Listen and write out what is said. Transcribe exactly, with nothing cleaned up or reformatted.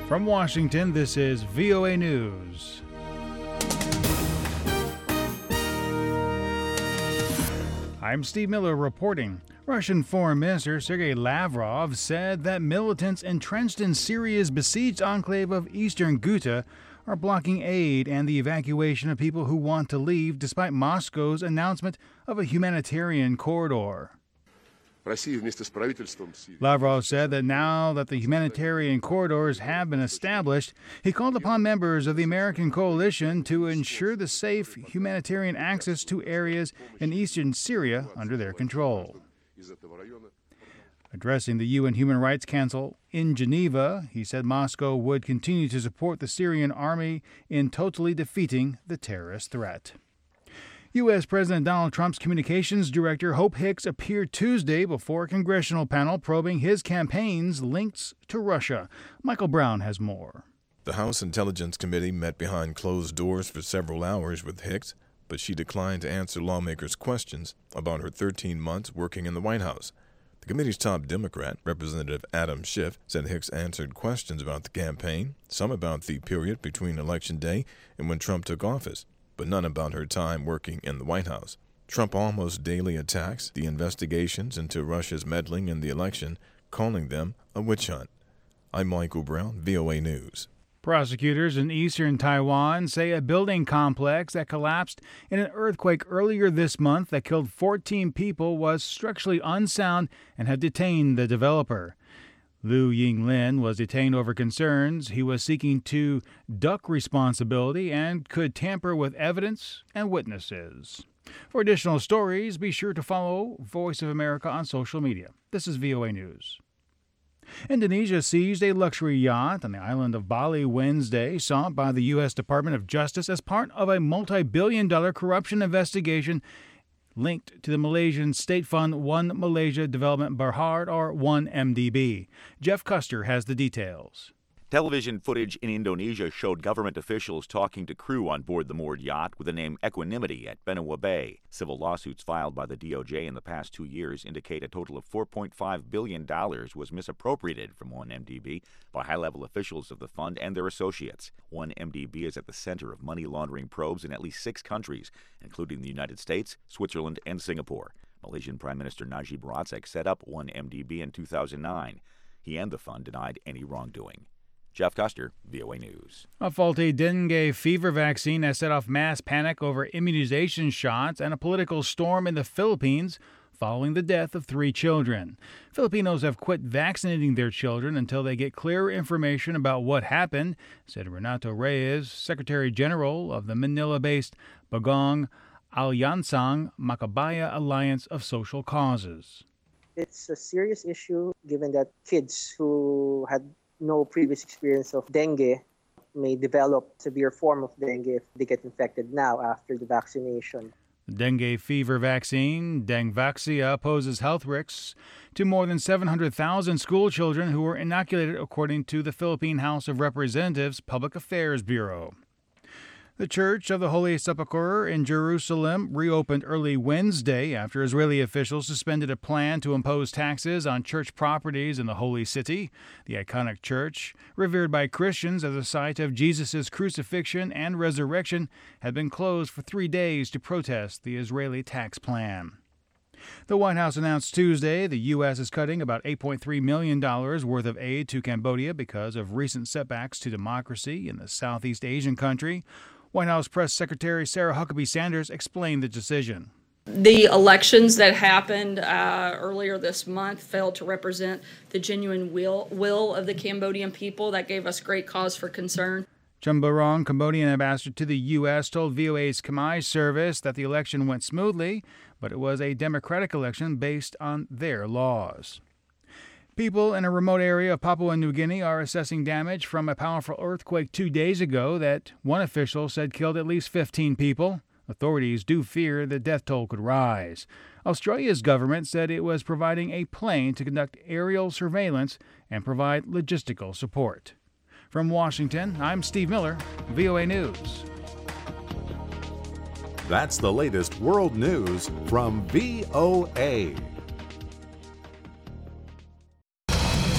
From Washington, this is V O A News. I'm Steve Miller reporting. Russian Foreign Minister Sergei Lavrov said that militants entrenched in Syria's besieged enclave of eastern Ghouta are blocking aid and the evacuation of people who want to leave despite Moscow's announcement of a humanitarian corridor. Lavrov said that now that the humanitarian corridors have been established, he called upon members of the American coalition to ensure the safe humanitarian access to areas in eastern Syria under their control. Addressing the U N Human Rights Council in Geneva, he said Moscow would continue to support the Syrian army in totally defeating the terrorist threat. U S. President Donald Trump's communications director, Hope Hicks, appeared Tuesday before a congressional panel probing his campaign's links to Russia. Michael Brown has more. The House Intelligence Committee met behind closed doors for several hours with Hicks, but she declined to answer lawmakers' questions about her thirteen months working in the White House. The committee's top Democrat, Representative Adam Schiff, said Hicks answered questions about the campaign, some about the period between Election Day and when Trump took office, but none about her time working in the White House. Trump almost daily attacks the investigations into Russia's meddling in the election, calling them a witch hunt. I'm Michael Brown, V O A News. Prosecutors in eastern Taiwan say a building complex that collapsed in an earthquake earlier this month that killed fourteen people was structurally unsound and have detained the developer. Liu Yinglin was detained over concerns he was seeking to duck responsibility and could tamper with evidence and witnesses. For additional stories, be sure to follow Voice of America on social media. This is V O A News. Indonesia seized a luxury yacht on the island of Bali Wednesday, sought by the U S. Department of Justice as part of a multi-billion dollar corruption investigation linked to the Malaysian state fund One Malaysia Development Berhad, or one M D B. Jeff Custer has the details. Television footage in Indonesia showed government officials talking to crew on board the moored yacht with the name Equanimity at Benoa Bay. Civil lawsuits filed by the D O J in the past two years indicate a total of four point five billion dollars was misappropriated from one M D B by high-level officials of the fund and their associates. one M D B is at the center of money laundering probes in at least six countries, including the United States, Switzerland, and Singapore. Malaysian Prime Minister Najib Razak set up one M D B in two thousand nine. He and the fund denied any wrongdoing. Jeff Custer, V O A News. A faulty dengue fever vaccine has set off mass panic over immunization shots and a political storm in the Philippines following the death of three children. Filipinos have quit vaccinating their children until they get clearer information about what happened, said Renato Reyes, Secretary General of the Manila-based Bagong Alyansang Macabaya Alliance of Social Causes. It's a serious issue given that kids who had no previous experience of dengue may develop severe form of dengue if they get infected now after the vaccination. The dengue fever vaccine, Dengvaxia, poses health risks to more than seven hundred thousand school children who were inoculated, according to the Philippine House of Representatives Public Affairs Bureau. The Church of the Holy Sepulchre in Jerusalem reopened early Wednesday after Israeli officials suspended a plan to impose taxes on church properties in the Holy City. The iconic church, revered by Christians as a site of Jesus' crucifixion and resurrection, had been closed for three days to protest the Israeli tax plan. The White House announced Tuesday the U S is cutting about eight point three million dollars worth of aid to Cambodia because of recent setbacks to democracy in the Southeast Asian country. White House Press Secretary Sarah Huckabee Sanders explained the decision. The elections that happened uh, earlier this month failed to represent the genuine will, will of the Cambodian people. That gave us great cause for concern. Chum Barong, Cambodian ambassador to the U S, told V O A's Khmer service that the election went smoothly, but it was a democratic election based on their laws. People in a remote area of Papua New Guinea are assessing damage from a powerful earthquake two days ago that one official said killed at least fifteen people. Authorities do fear the death toll could rise. Australia's government said it was providing a plane to conduct aerial surveillance and provide logistical support. From Washington, I'm Steve Miller, V O A News. That's the latest world news from V O A.